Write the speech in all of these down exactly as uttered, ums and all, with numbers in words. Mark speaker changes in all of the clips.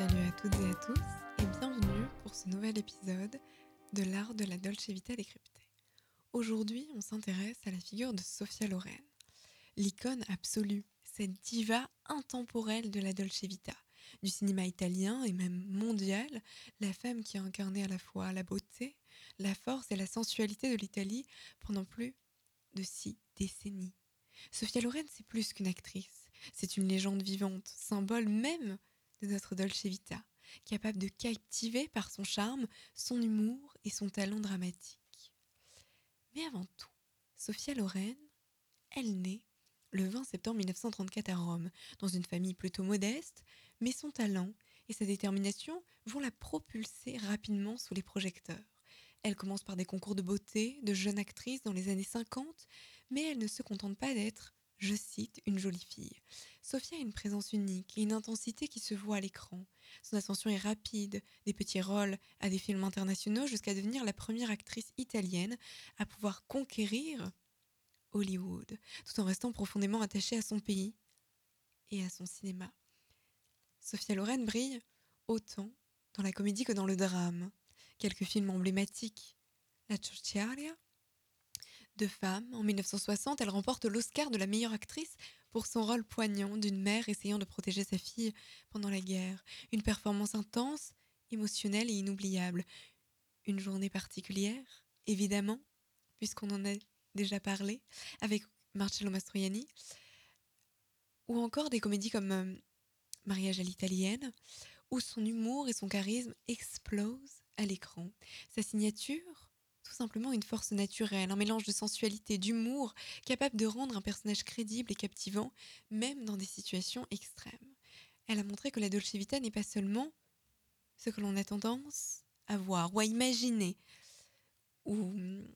Speaker 1: Salut à toutes et à tous et bienvenue pour ce nouvel épisode de l'art de la Dolce Vita décryptée. Aujourd'hui, on s'intéresse à la figure de Sophia Loren, l'icône absolue, cette diva intemporelle de la Dolce Vita, du cinéma italien et même mondial, la femme qui a incarné à la fois la beauté, la force et la sensualité de l'Italie pendant plus de six décennies. Sophia Loren, c'est plus qu'une actrice, c'est une légende vivante, symbole même de notre Dolce Vita, capable de captiver par son charme, son humour et son talent dramatique. Mais avant tout, Sophia Loren, elle naît le vingt septembre mille neuf cent trente-quatre à Rome, dans une famille plutôt modeste, mais son talent et sa détermination vont la propulser rapidement sous les projecteurs. Elle commence par des concours de beauté, de jeune actrice dans les années cinquante, mais elle ne se contente pas d'être, je cite, une jolie fille. Sophia a une présence unique et une intensité qui se voit à l'écran. Son ascension est rapide, des petits rôles à des films internationaux jusqu'à devenir la première actrice italienne à pouvoir conquérir Hollywood, tout en restant profondément attachée à son pays et à son cinéma. Sophia Loren brille autant dans la comédie que dans le drame. Quelques films emblématiques. La Ciociaria, de Femme, en mille neuf cent soixante, elle remporte l'Oscar de la meilleure actrice pour son rôle poignant d'une mère essayant de protéger sa fille pendant la guerre. Une performance intense, émotionnelle et inoubliable. Une journée particulière, évidemment, puisqu'on en a déjà parlé, avec Marcello Mastroianni, ou encore des comédies comme euh, Mariage à l'italienne, où son humour et son charisme explosent à l'écran. Sa signature, tout simplement une force naturelle, un mélange de sensualité, d'humour, capable de rendre un personnage crédible et captivant, même dans des situations extrêmes. Elle a montré que la Dolce Vita n'est pas seulement ce que l'on a tendance à voir ou à imaginer, ou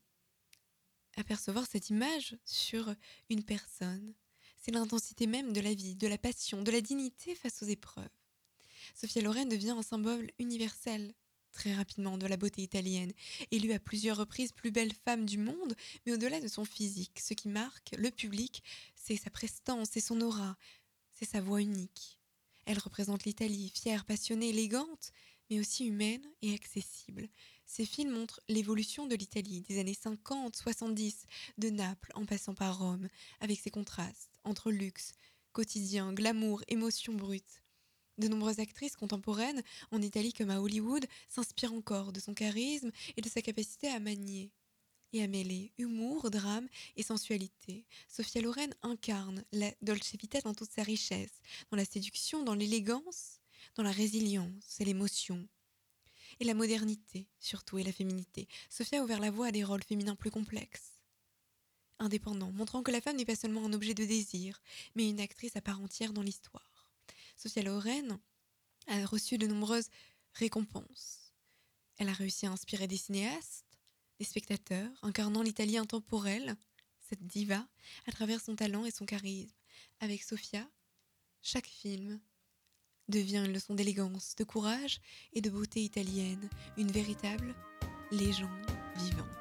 Speaker 1: à percevoir cette image sur une personne. C'est l'intensité même de la vie, de la passion, de la dignité face aux épreuves. Sophia Loren devient un symbole universel, très rapidement, de la beauté italienne, élue à plusieurs reprises plus belle femme du monde, mais au-delà de son physique, ce qui marque le public, c'est sa prestance, c'est son aura, c'est sa voix unique. Elle représente l'Italie, fière, passionnée, élégante, mais aussi humaine et accessible. Ses films montrent l'évolution de l'Italie des années cinquante, soixante-dix, de Naples en passant par Rome, avec ses contrastes entre luxe, quotidien, glamour, émotion brute. De nombreuses actrices contemporaines, en Italie comme à Hollywood, s'inspirent encore de son charisme et de sa capacité à manier et à mêler humour, drame et sensualité. Sophia Loren incarne la Dolce Vita dans toute sa richesse, dans la séduction, dans l'élégance, dans la résilience et l'émotion. Et la modernité, surtout, et la féminité. Sophia a ouvert la voie à des rôles féminins plus complexes, indépendants, montrant que la femme n'est pas seulement un objet de désir, mais une actrice à part entière dans l'histoire. Sophia Loren a reçu de nombreuses récompenses. Elle a réussi à inspirer des cinéastes, des spectateurs, incarnant l'Italie intemporelle, cette diva, à travers son talent et son charisme. Avec Sophia, chaque film devient une leçon d'élégance, de courage et de beauté italienne, une véritable légende vivante.